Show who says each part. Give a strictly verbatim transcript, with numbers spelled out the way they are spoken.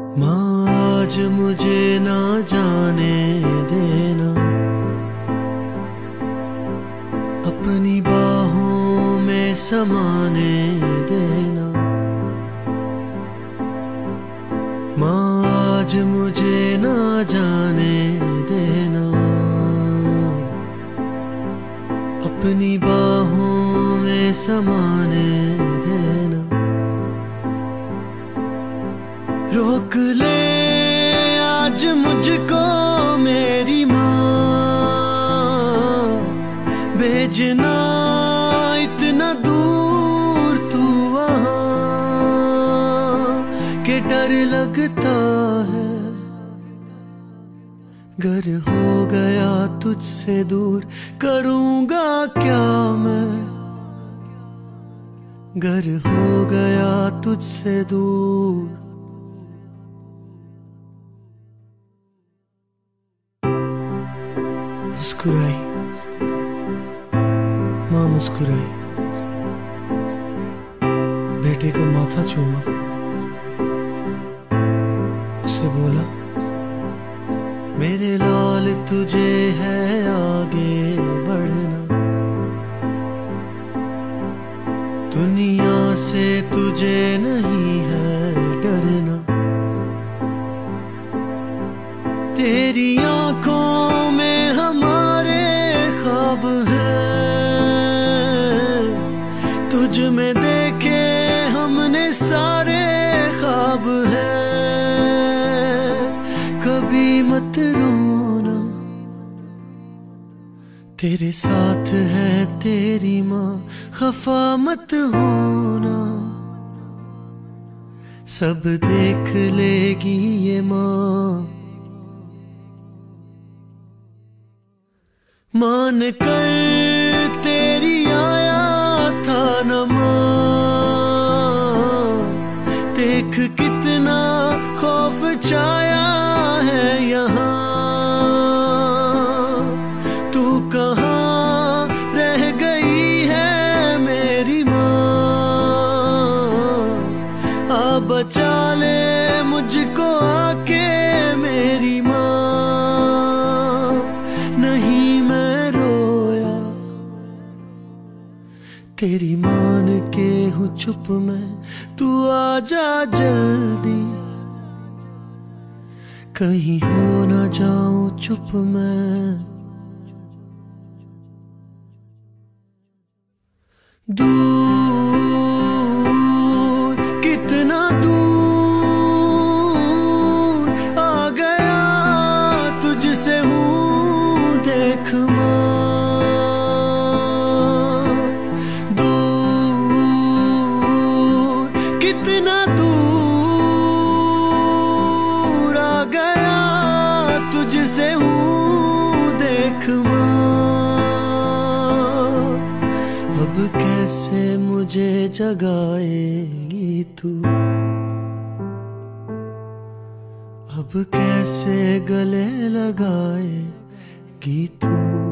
Speaker 1: माँ आज मुझे ना जाने देना, अपनी बाहों में समाने देना। माँ आज मुझे ना जाने देना, अपनी बाहों में समाने देना। रोक ले आज मुझको मेरी माँ, भेजना इतना दूर तू वहाँ के डर लगता है। घर हो गया तुझसे दूर, करूँगा क्या मैं। घर हो गया तुझसे दूर। मुस्कुराई माँ, मुस्कुराई, बेटे का माथा चूमा, उसे बोला मेरे लाल तुझे है आगे बढ़ना, दुनिया से तुझे नहीं है डरना। तेरी आंखों में हमारे ख्वाब हैं, तुझ में देखे हमने सारे ख्वाब हैं। कभी मत रोना, तेरे साथ है तेरी माँ, खफा मत होना। सब देख लेगी ये माँ। मान कर तेरी आया था न माँ, देख कितना खौफ छाया है यहाँ। तू कहाँ रह गई है मेरी माँ, आ बचा ले मुझको आके मेरी माँ। नहीं मैं रोया, तेरी मान के हूँ चुप मैं, तू आजा जल्दी, कहीं हो ना जाऊं चुप मैं। दूर कितना दूर आ गया तुझसे हूँ देख माँ। दूर कितना दूर आ गया तुझसे हूँ देख माँ। अब कैसे मुझे जगाएगी तू, अब कैसे गले लगाएगी तू।